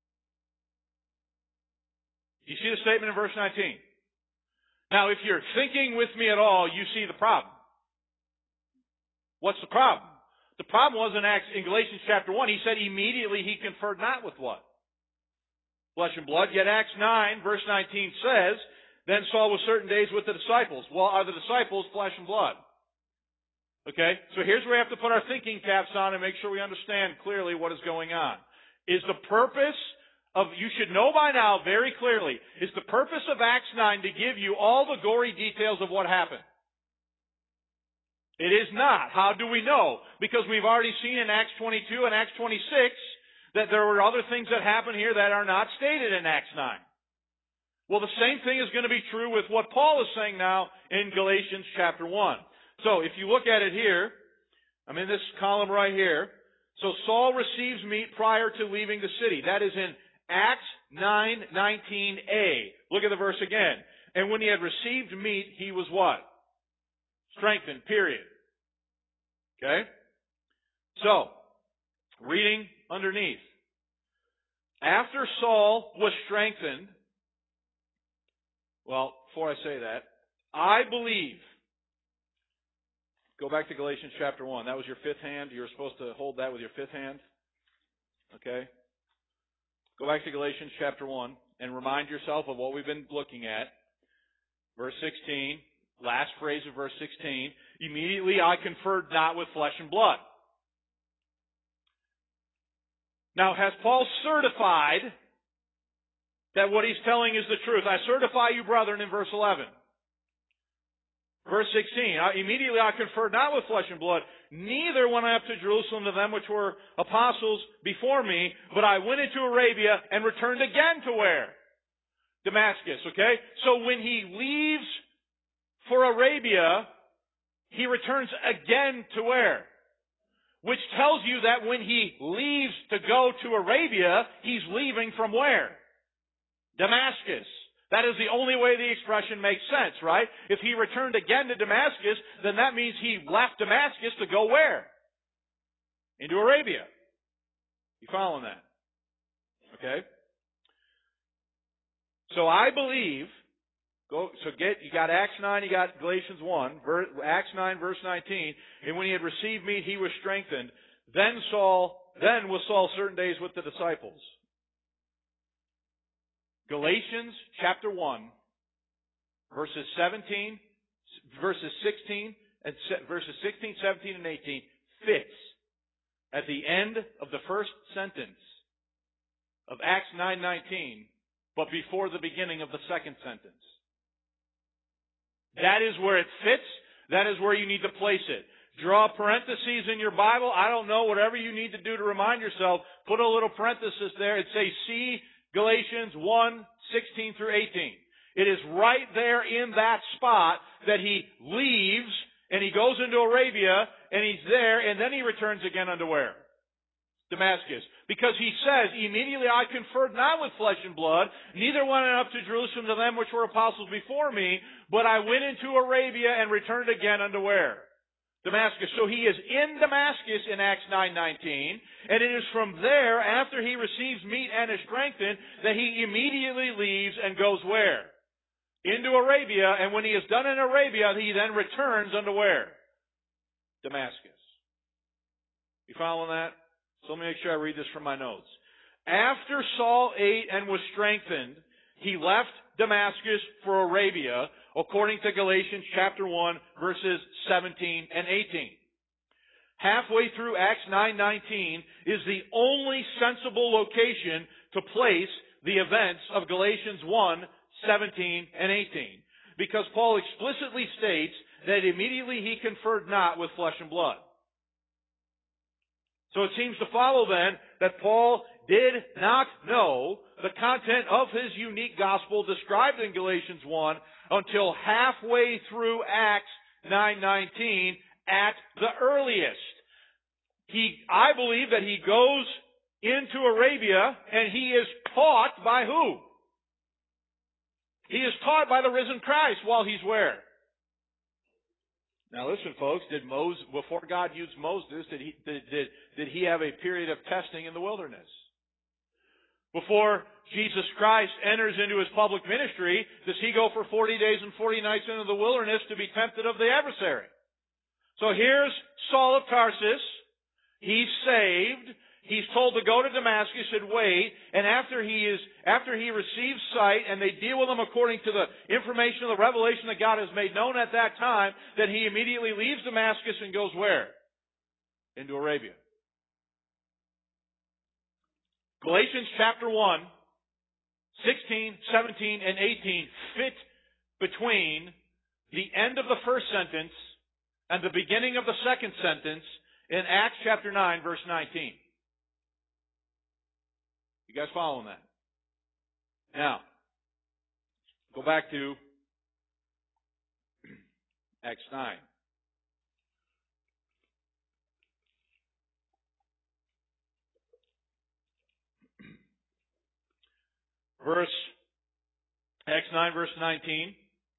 You see the statement in verse nineteen? Now, if you're thinking with me at all, you see the problem. What's the problem? The problem was in Acts, in Galatians chapter one, he said immediately he conferred not with what? Flesh and blood. Yet Acts nine, verse nineteen says, then Saul was certain days with the disciples. Well, are the disciples flesh and blood? Okay? So here's where we have to put our thinking caps on and make sure we understand clearly what is going on. Is the purpose of, you should know by now very clearly, is the purpose of Acts nine to give you all the gory details of what happened? It is not. How do we know? Because we've already seen in Acts twenty-two and Acts twenty-six that there were other things that happened here that are not stated in Acts nine. Well, the same thing is going to be true with what Paul is saying now in Galatians chapter one. So, if you look at it here, I'm in this column right here. So, Saul receives meat prior to leaving the city. That is in Acts nine nineteen A. Look at the verse again. And when he had received meat, he was what? Strengthened, period. Okay? So, reading underneath. After Saul was strengthened, well, before I say that, I believe, go back to Galatians chapter one. That was your fifth hand. You were supposed to hold that with your fifth hand. Okay? Go back to Galatians chapter one and remind yourself of what we've been looking at. Verse sixteen, last phrase of verse sixteen. Immediately I conferred not with flesh and blood. Now, has Paul certified that what he's telling is the truth? I certify you, brethren, in verse eleven. Verse sixteen, immediately I conferred not with flesh and blood, neither went I up to Jerusalem to them which were apostles before me, but I went into Arabia and returned again to where? Damascus, okay? So when he leaves for Arabia, he returns again to where? Which tells you that when he leaves to go to Arabia, he's leaving from where? Damascus. That is the only way the expression makes sense, right? If he returned again to Damascus, then that means he left Damascus to go where? Into Arabia. You following that? Okay? So I believe, go, so get, you got Acts nine, you got Galatians one, ver, Acts nine verse nineteen, and when he had received meat, he was strengthened. Then Saul, then was Saul certain days with the disciples. Galatians chapter one, verses seventeen, verses sixteen, and verses sixteen, seventeen, and eighteen fits at the end of the first sentence of Acts nine nineteen, but before the beginning of the second sentence. That is where it fits. That is where you need to place it. Draw parentheses in your Bible. I don't know, whatever you need to do to remind yourself, put a little parenthesis there and say, see Galatians one, sixteen through eighteen. It is right there in that spot that he leaves and he goes into Arabia and he's there and then he returns again unto where? Damascus. Because he says, immediately I conferred not with flesh and blood, neither went I up to Jerusalem to them which were apostles before me, but I went into Arabia and returned again unto where? Damascus. So he is in Damascus in Acts nine nineteen, and it is from there, after he receives meat and is strengthened, that he immediately leaves and goes where? Into Arabia, and when he is done in Arabia, he then returns unto where? Damascus. You following that? So let me make sure I read this from my notes. After Saul ate and was strengthened, he left Damascus for Arabia, according to Galatians chapter one, verses seventeen and eighteen. Halfway through Acts nine nineteen is the only sensible location to place the events of Galatians one, seventeen and eighteen. Because Paul explicitly states that immediately he conferred not with flesh and blood. So it seems to follow then that Paul did not know the content of his unique gospel described in Galatians one until halfway through Acts nine nineteen at the earliest. He, I believe that he goes into Arabia and he is taught by who? He is taught by the risen Christ while he's where? Now listen, folks, did Moses, before God used Moses, did he, did, did, did he have a period of testing in the wilderness? Before Jesus Christ enters into his public ministry, does he go for forty days and forty nights into the wilderness to be tempted of the adversary? So here's Saul of Tarsus. He's saved. He's told to go to Damascus and wait, and after he is, after he receives sight, and they deal with him according to the information of the revelation that God has made known at that time, then he immediately leaves Damascus and goes where? Into Arabia. Galatians chapter one, sixteen, seventeen, and eighteen fit between the end of the first sentence and the beginning of the second sentence in Acts chapter nine, verse nineteen. You guys following that? Now, go back to Acts nine. Verse, Acts nine, verse nineteen.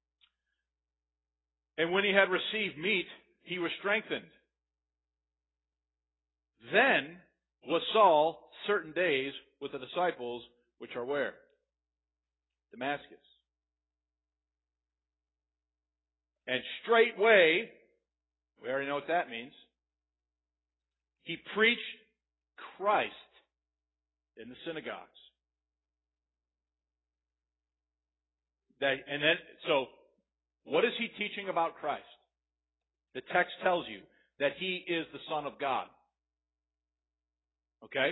And when he had received meat, he was strengthened. Then was Saul certain days with the disciples, which are where? Damascus. And straightway, we already know what that means, he preached Christ in the synagogues. That, and then, so, what is he teaching about Christ? The text tells you that he is the Son of God. Okay?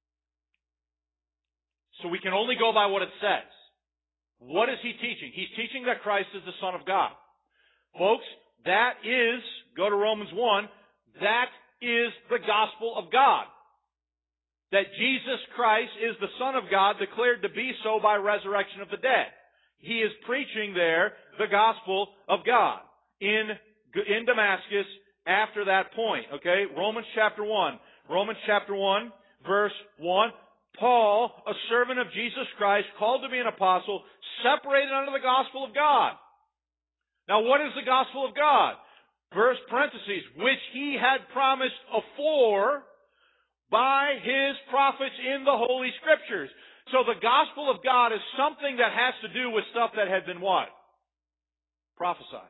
So we can only go by what it says. What is he teaching? He's teaching that Christ is the Son of God. Folks, that is, go to Romans one, that is the gospel of God. That Jesus Christ is the Son of God, declared to be so by resurrection of the dead. He is preaching there the gospel of God in, in Damascus after that point. Okay? Romans chapter one. Romans chapter one, verse one. Paul, a servant of Jesus Christ, called to be an apostle, separated under the gospel of God. Now what is the gospel of God? Verse parentheses, which he had promised afore by his prophets in the Holy Scriptures. So the gospel of God is something that has to do with stuff that had been what? Prophesied.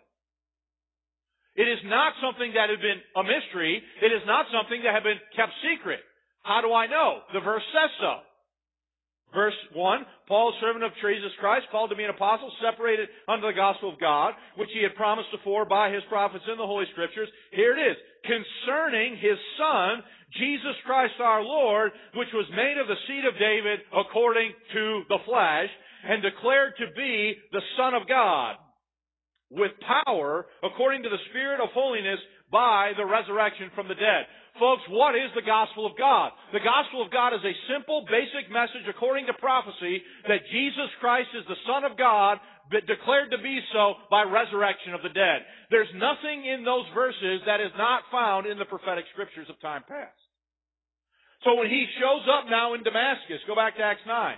It is not something that had been a mystery. It is not something that had been kept secret. How do I know? The verse says so. Verse one, Paul, servant of Jesus Christ, called to be an apostle, separated unto the gospel of God, which he had promised before by his prophets in the Holy Scriptures. Here it is. Concerning his Son, Jesus Christ our Lord, which was made of the seed of David according to the flesh, and declared to be the Son of God, with power, according to the Spirit of holiness, by the resurrection from the dead. Folks, what is the gospel of God? The gospel of God is a simple, basic message according to prophecy that Jesus Christ is the Son of God, but declared to be so by resurrection of the dead. There's nothing in those verses that is not found in the prophetic scriptures of time past. So when he shows up now in Damascus, go back to Acts nine.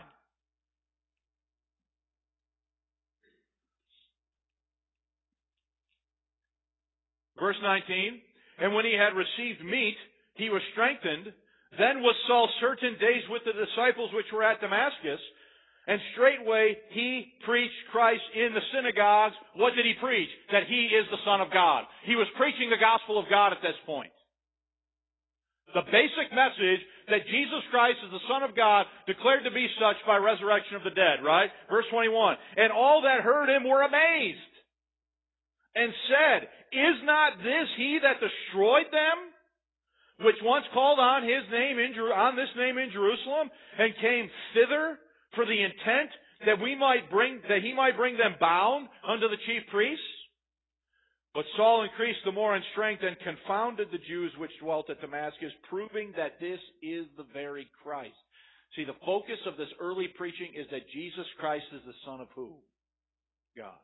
Verse nineteen, and when he had received meat, he was strengthened. Then was Saul certain days with the disciples which were at Damascus, and straightway he preached Christ in the synagogues. What did he preach? That he is the Son of God. He was preaching the gospel of God at this point. The basic message that Jesus Christ is the Son of God, declared to be such by resurrection of the dead, right? Verse twenty-one, and all that heard him were amazed, and said, is not this he that destroyed them, which once called on his name in on this name in Jerusalem, and came thither for the intent that we might bring that he might bring them bound unto the chief priests? But Saul increased the more in strength and confounded the Jews which dwelt at Damascus, proving that this is the very Christ. See, the focus of this early preaching is that Jesus Christ is the Son of who? God.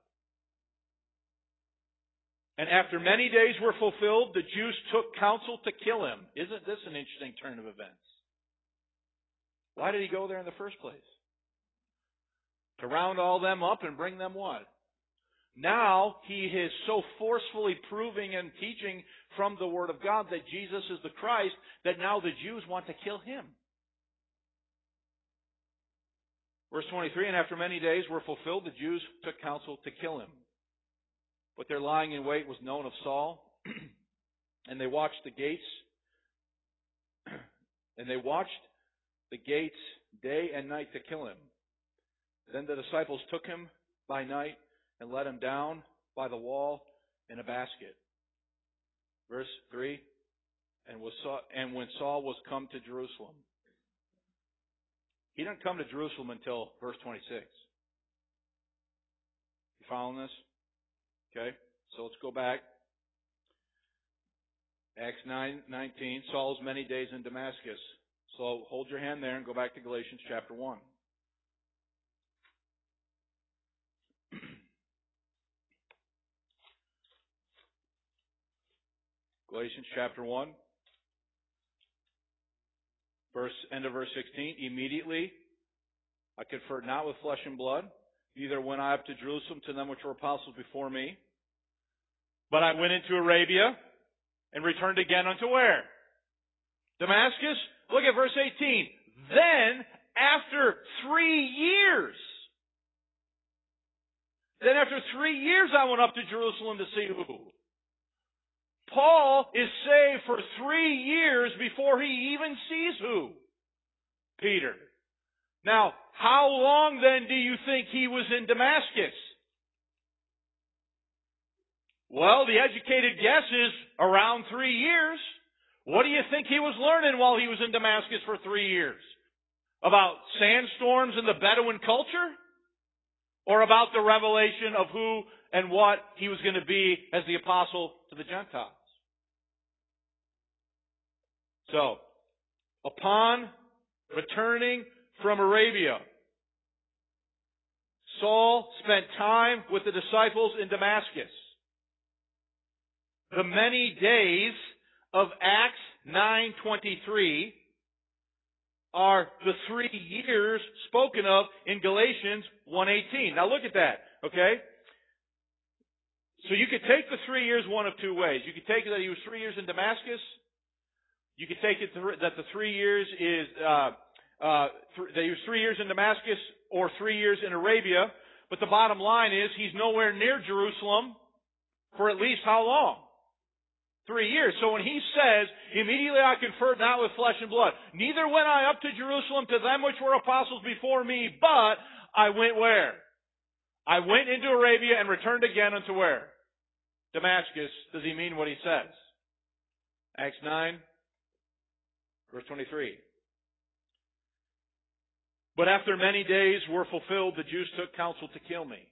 And after many days were fulfilled, the Jews took counsel to kill him. Isn't this an interesting turn of events? Why did he go there in the first place? To round all them up and bring them what? Now he is so forcefully proving and teaching from the Word of God that Jesus is the Christ that now the Jews want to kill him. Verse twenty-three, and after many days were fulfilled, the Jews took counsel to kill him. But their lying in wait was known of Saul, and they watched the gates, and they watched the gates day and night to kill him. Then the disciples took him by night and let him down by the wall in a basket. Verse three, and was Saul, and when Saul was come to Jerusalem. He didn't come to Jerusalem until verse twenty-six. You following this? Okay, so let's go back. Acts nine nineteen, Saul's many days in Damascus. So hold your hand there and go back to Galatians chapter one. Galatians chapter one, verse end of verse sixteen. Immediately I conferred not with flesh and blood, neither went I up to Jerusalem to them which were apostles before me, but I went into Arabia and returned again unto where? Damascus. Look at verse eighteen. Then after three years, then after three years I went up to Jerusalem to see who? Paul is saved for three years before he even sees who? Peter. Now, how long then do you think he was in Damascus? Well, the educated guess is around three years. What do you think he was learning while he was in Damascus for three years? About sandstorms and the Bedouin culture? Or about the revelation of who and what he was going to be as the apostle to the Gentiles? So, upon returning from Arabia, Saul spent time with the disciples in Damascus. The many days of Acts nine twenty-three are the three years spoken of in Galatians one eighteen. Now look at that, okay? So you could take the three years one of two ways. You could take it that he was three years in Damascus. You could take it that the three years is uh, uh, th- that he was three years in Damascus or three years in Arabia. But the bottom line is he's nowhere near Jerusalem for at least how long? Three years. So when he says, immediately I conferred not with flesh and blood, neither went I up to Jerusalem to them which were apostles before me, but I went where? I went into Arabia and returned again unto where? Damascus. Does he mean what he says? Acts nine, verse twenty-three. But after many days were fulfilled, the Jews took counsel to kill me.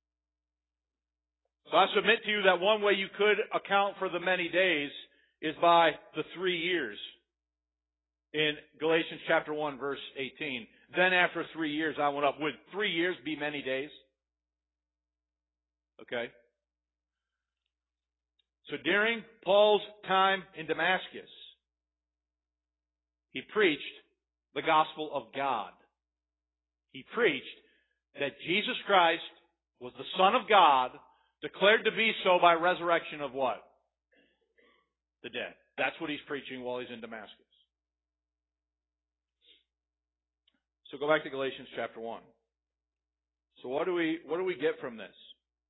So I submit to you that one way you could account for the many days is by the three years in Galatians chapter one, verse eighteen. Then after three years I went up. Would three years be many days? Okay. So during Paul's time in Damascus, he preached the gospel of God. He preached that Jesus Christ was the Son of God, declared to be so by resurrection of what? The dead. That's what he's preaching while he's in Damascus. So go back to Galatians chapter one. So what do we what do we get from this?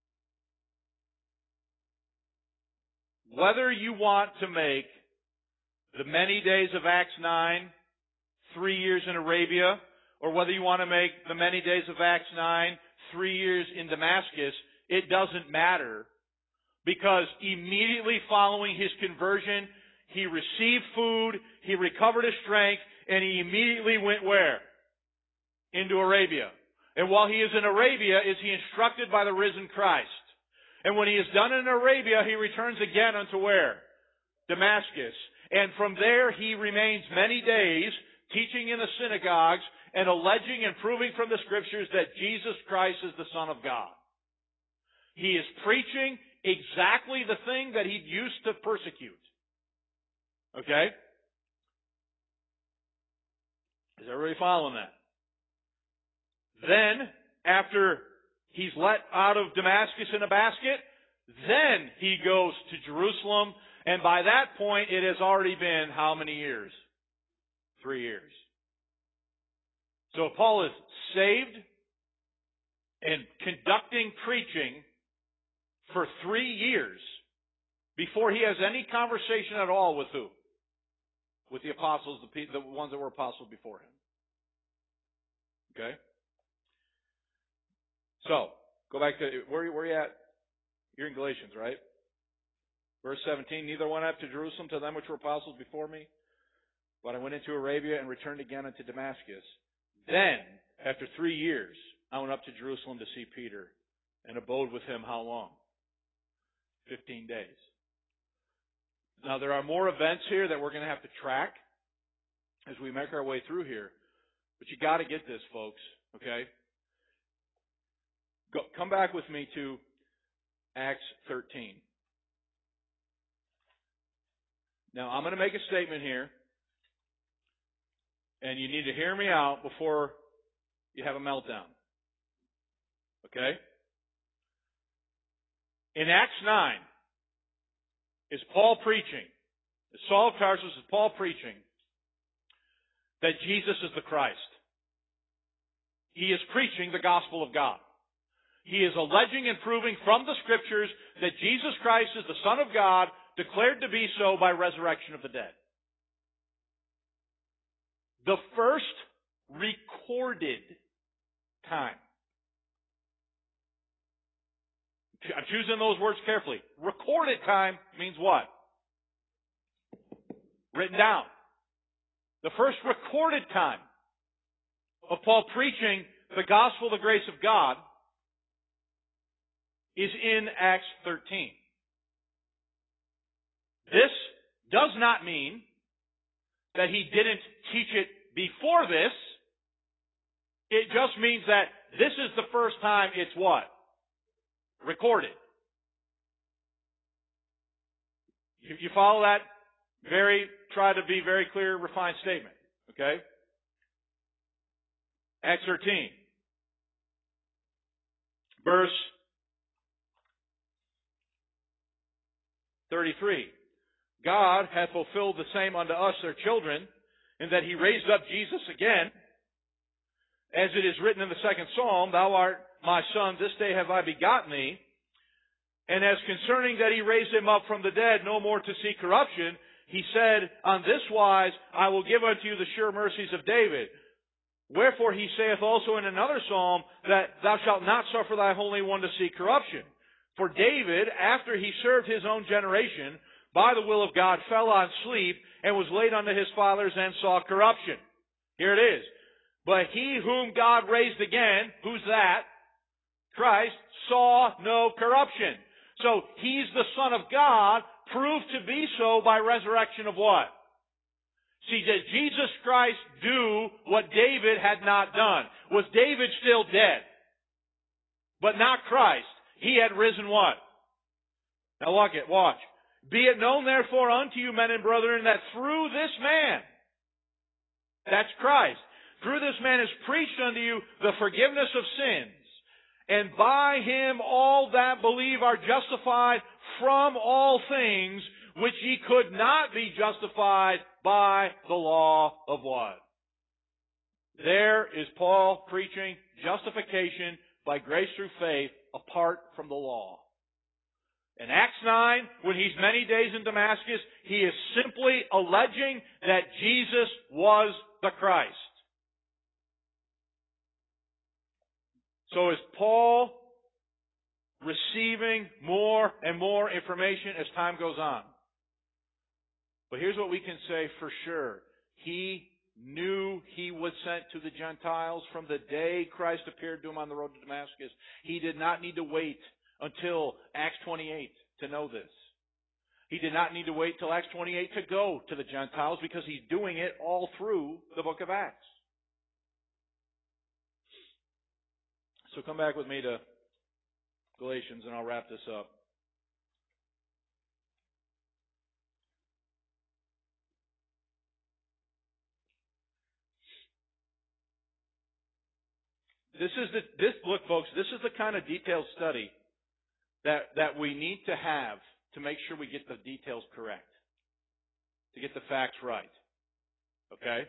Whether you want to make the many days of Acts nine three years in Arabia, or whether you want to make the many days of Acts nine three years in Damascus, it doesn't matter, because immediately following his conversion, he received food, he recovered his strength, and he immediately went where? Into Arabia. And while he is in Arabia, is he instructed by the risen Christ. And when he is done in Arabia, he returns again unto where? Damascus. And from there he remains many days, teaching in the synagogues, and alleging and proving from the Scriptures that Jesus Christ is the Son of God. He is preaching exactly the thing that he used to persecute. Okay? Is everybody following that? Then, after he's let out of Damascus in a basket, then he goes to Jerusalem, and by that point it has already been how many years? Three years. So Paul is saved and conducting preaching for three years before he has any conversation at all with who? With the apostles, the, the ones that were apostles before him. Okay? So, go back to, where, where are you at? You're in Galatians, right? Verse seventeen, neither went up to Jerusalem to them which were apostles before me, but I went into Arabia and returned again unto Damascus. Then, after three years, I went up to Jerusalem to see Peter and abode with him how long? Fifteen days. Now, there are more events here that we're going to have to track as we make our way through here. But you got to get this, folks, okay? Go, come back with me to Acts thirteen. Now, I'm going to make a statement here, and you need to hear me out before you have a meltdown. Okay? In Acts nine, is Paul preaching, is Saul of Tarsus, is Paul preaching that Jesus is the Christ. He is preaching the gospel of God. He is alleging and proving from the Scriptures that Jesus Christ is the Son of God, declared to be so by resurrection of the dead. The first recorded time. I'm choosing those words carefully. Recorded time means what? Written down. The first recorded time of Paul preaching the gospel, the grace of God, is in Acts thirteen. This does not mean that he didn't teach it before this. It just means that this is the first time it's what? Recorded. You, you follow that? Very, try to be very clear, refined statement. Okay? Acts thirteen. Verse thirty-three. God hath fulfilled the same unto us, their children, in that he raised up Jesus again, as it is written in the second psalm, Thou art my son, this day have I begotten thee. And as concerning that he raised him up from the dead, no more to see corruption, he said, on this wise, I will give unto you the sure mercies of David. Wherefore he saith also in another psalm, that thou shalt not suffer thy Holy One to see corruption. For David, after he served his own generation, by the will of God, fell on sleep, and was laid unto his fathers, and saw corruption. Here it is. But he whom God raised again, who's that? Christ, saw no corruption. So, he's the Son of God, proved to be so by resurrection of what? See, did Jesus Christ do what David had not done? Was David still dead? But not Christ. He had risen what? Now look it, watch. Be it known therefore unto you, men and brethren, that through this man, that's Christ, through this man is preached unto you the forgiveness of sins. And by him all that believe are justified from all things which ye could not be justified by the law of what? There is Paul preaching justification by grace through faith apart from the law. In Acts nine, when he's many days in Damascus, he is simply alleging that Jesus was the Christ. So is Paul receiving more and more information as time goes on? But here's what we can say for sure. He knew he was sent to the Gentiles from the day Christ appeared to him on the road to Damascus. He did not need to wait until Acts twenty-eight to know this. He did not need to wait till Acts twenty-eight to go to the Gentiles because he's doing it all through the book of Acts. So come back with me to Galatians and I'll wrap this up. This is the, this, look folks, this is the kind of detailed study that, that we need to have to make sure we get the details correct. To get the facts right. Okay?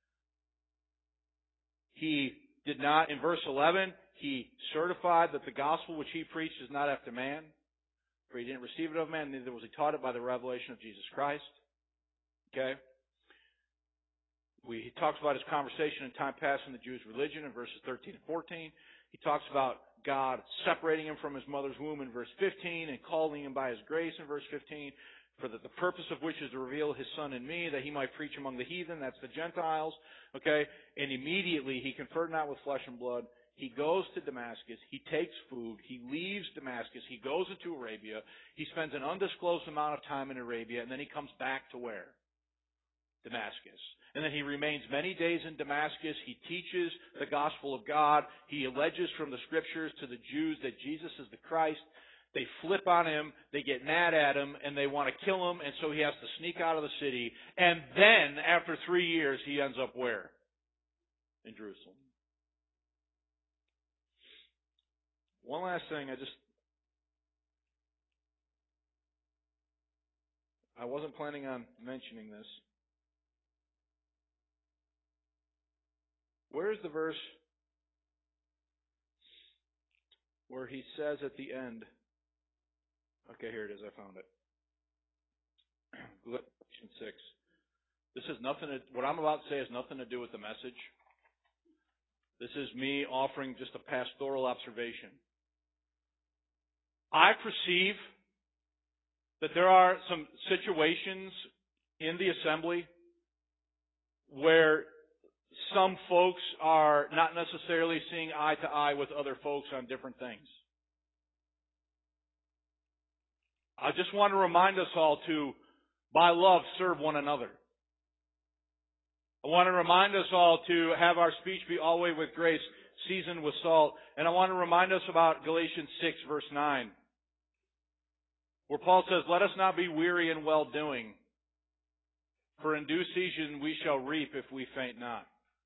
He did not, in verse eleven, he certified that the gospel which he preached is not after man, for he didn't receive it of man, neither was he taught it by the revelation of Jesus Christ. Okay? We, he talks about his conversation in time past in the Jewish religion in verses thirteen and fourteen. He talks about God separating him from his mother's womb in verse fifteen and calling him by his grace in verse fifteen, for that the purpose of which is to reveal his Son in me, that he might preach among the heathen, that's the Gentiles. Okay? And immediately he conferred not with flesh and blood. He goes to Damascus. He takes food. He leaves Damascus. He goes into Arabia. He spends an undisclosed amount of time in Arabia, and then he comes back to where? Damascus. And then he remains many days in Damascus. He teaches the gospel of God. He alleges from the scriptures to the Jews that Jesus is the Christ. They flip on him. They get mad at him, and they want to kill him, and so he has to sneak out of the city. And then, after three years, he ends up where? In Jerusalem. One last thing, I just, I wasn't planning on mentioning this. Where is the verse where he says at the end, okay, here it is, I found it. Galatians six. This has nothing to, what I'm about to say has nothing to do with the message. This is me offering just a pastoral observation. I perceive that there are some situations in the assembly where some folks are not necessarily seeing eye to eye with other folks on different things. I just want to remind us all to, by love, serve one another. I want to remind us all to have our speech be always with grace, seasoned with salt. And I want to remind us about Galatians six, verse nine. Where Paul says, let us not be weary in well-doing, for in due season we shall reap if we faint not.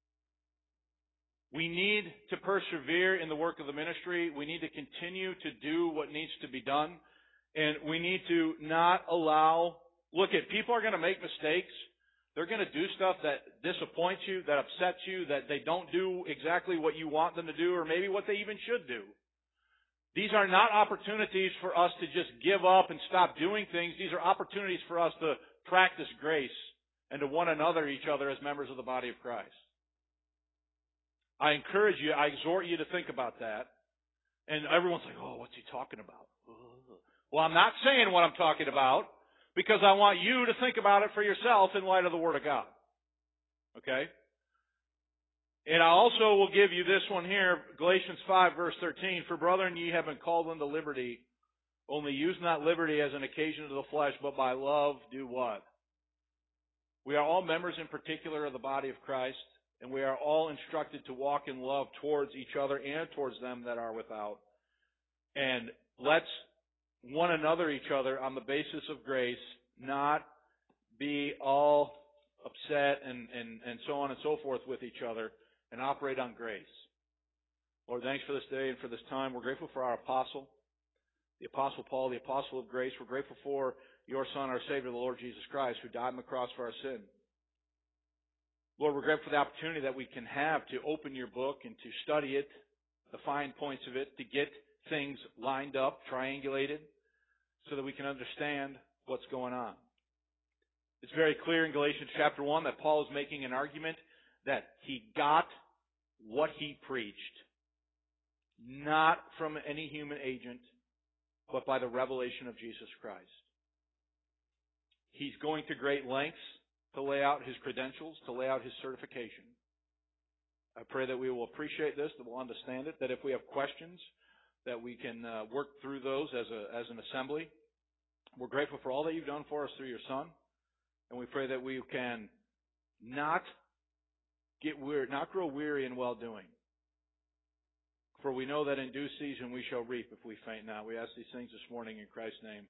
We need to persevere in the work of the ministry. We need to continue to do what needs to be done. And we need to not allow, look at, people are going to make mistakes. They're going to do stuff that disappoints you, that upsets you, that they don't do exactly what you want them to do, or maybe what they even should do. These are not opportunities for us to just give up and stop doing things. These are opportunities for us to practice grace and to one another, each other, as members of the body of Christ. I encourage you, I exhort you to think about that. And everyone's like, oh, what's he talking about? Well, I'm not saying what I'm talking about because I want you to think about it for yourself in light of the Word of God. Okay? And I also will give you this one here, Galatians five, verse thirteen. For brethren, ye have been called unto liberty. Only use not liberty as an occasion to the flesh, but by love do what? We are all members in particular of the body of Christ, and we are all instructed to walk in love towards each other and towards them that are without. And let's one another each other on the basis of grace, not be all upset and, and, and so on and so forth with each other, and operate on grace. Lord, thanks for this day and for this time. We're grateful for our apostle, the Apostle Paul, the apostle of grace. We're grateful for your Son, our Savior, the Lord Jesus Christ, who died on the cross for our sin. Lord, we're grateful for the opportunity that we can have to open your book and to study it, the fine points of it, to get things lined up, triangulated, so that we can understand what's going on. It's very clear in Galatians chapter one that Paul is making an argument that he got what he preached, not from any human agent, but by the revelation of Jesus Christ. He's going to great lengths to lay out his credentials, to lay out his certification. I pray that we will appreciate this, that we'll understand it, that if we have questions, that we can uh, work through those as a as an assembly. We're grateful for all that you've done for us through your Son, and we pray that we can not get weary, not grow weary in well-doing. For we know that in due season we shall reap if we faint not. We ask these things this morning in Christ's name.